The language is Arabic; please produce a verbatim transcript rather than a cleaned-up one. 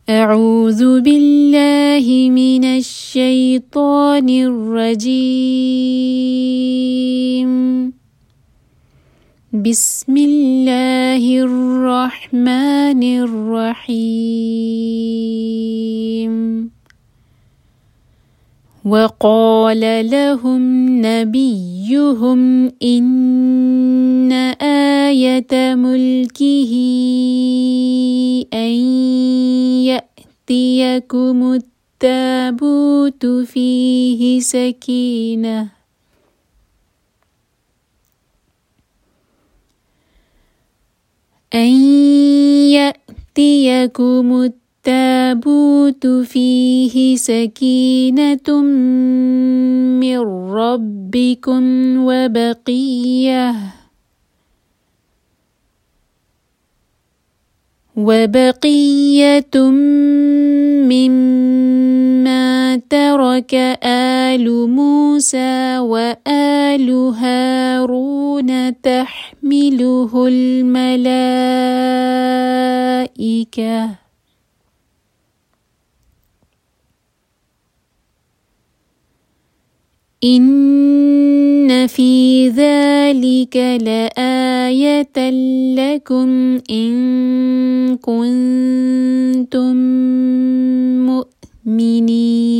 أعوذ بالله من الشيطان الرجيم. بسم الله الرحمن الرحيم. وقال لهم نبيهم إن آية ملكه أن يأتيكم التابوت فيه سكينة أن يأتيكم التابوت فيه سكينة من ربكم وبقية وبقية مما ترك آل موسى وآل هارون تحمله الملائكة إن في ذلك لآية لكم إن كنتم مؤمنين.